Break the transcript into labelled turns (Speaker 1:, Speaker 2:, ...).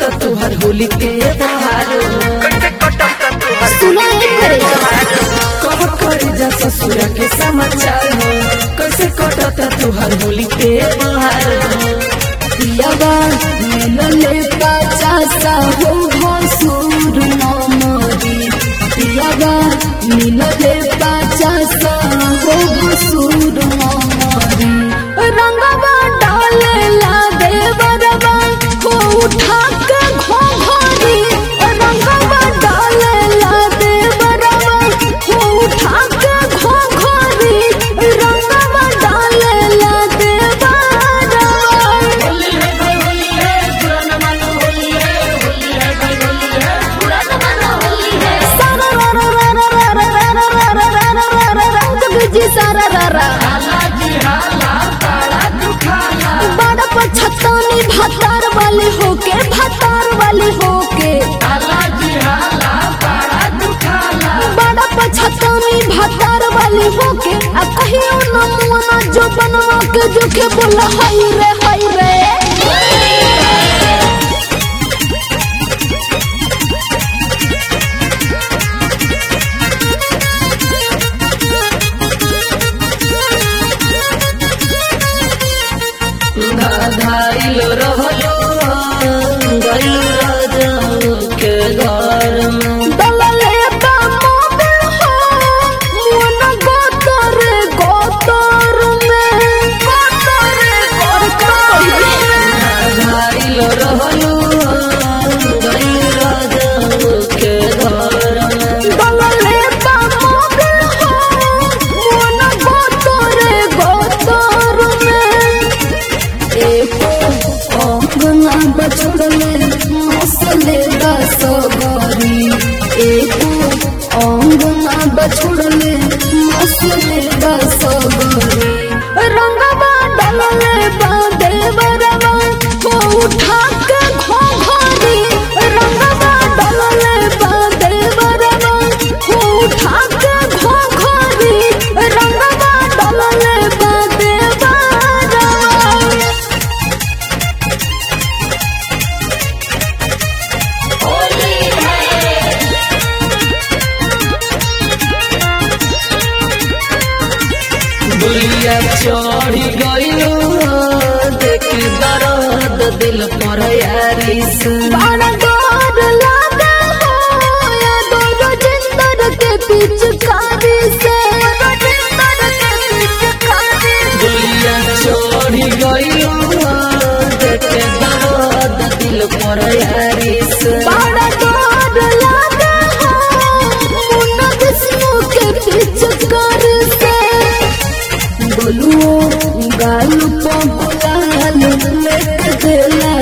Speaker 1: कटता तुहर होली के बहारो
Speaker 2: सुना एक करेगा
Speaker 1: कब करे जा ससुरा के समाचार हो कैसे कटता तुहर होली के बहारो
Speaker 2: पियाबा मिलले पचासा हो मसूर नमरी पियाबा मिलले पचासा हो मसूर नमरी रंगवा डाले ला देवरवा को उठा के घोघरी रंगवा डाले ला देवरवा को उठा के घोघरी रंगवा डाले ला देवरवा बड़ा पछतानी भतार वाली होके भतार वाली होके बड़ा पछतानी भतार वाली होके आ कहियो न मुना जो बनवा के जो के बोला हाय रे हाय रे
Speaker 1: धाइलो रहलो गइल राजा के घर में
Speaker 2: दलले बा मोबे हो मन गोतर में
Speaker 1: धाइलो रहलो गइल राजा के घर में
Speaker 2: दलले बा मोबे हो मन गोतर में एको अंगना बचड़ले मसले दा सबरी एको अंगना बचड़ले मसले दा सबरी रंगवा डलले बा देवरवा को उठा के घोघरी रंगवा डलले बा देवरवा को उठा के घोघरी रंगवा डलले बा देवरवा
Speaker 1: बुलिया चढ़ी गइलो देख दर्द दिल पर यारी से
Speaker 2: बड़ा डर लगा हो या दोनों जिंदर के पिचकारी से
Speaker 1: बुलिया चढ़ी गइलो देख दर्द दिल पर यारी से
Speaker 2: बड़ा डर लगा हो मुन्ना विष्णु के पिचकारी से बोलू गालू पंपलाल लेके देला